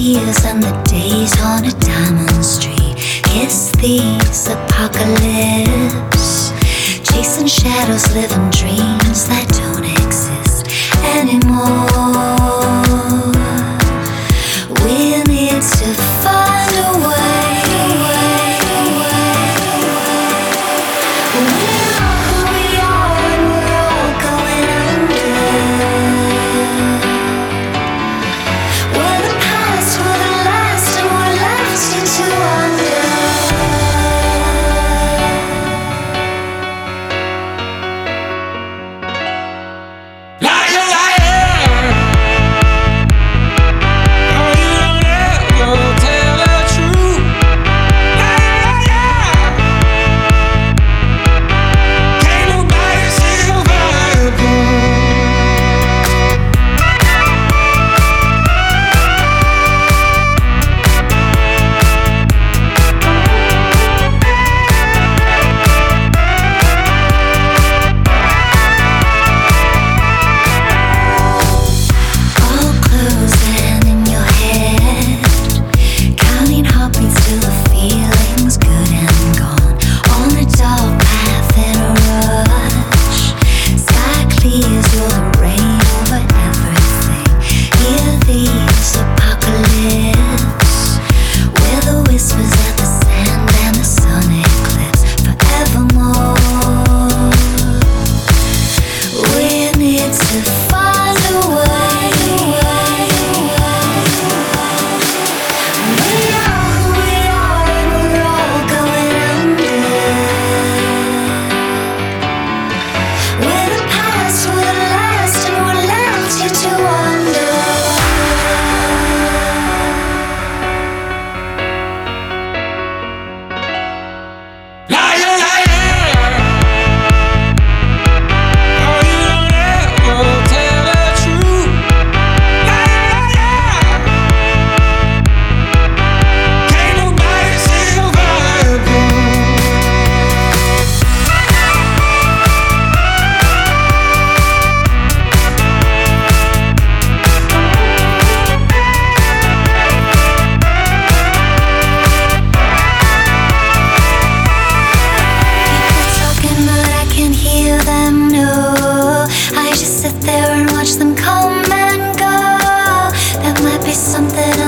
tears and the days on a diamond street. Kiss these apocalypse, chasing shadows, living dreams that don't exist anymore. We need to find a way. We are who we are and we're all going under. We're the past, we're the last, and we're left here to wonder. Watch them come and go. There might be something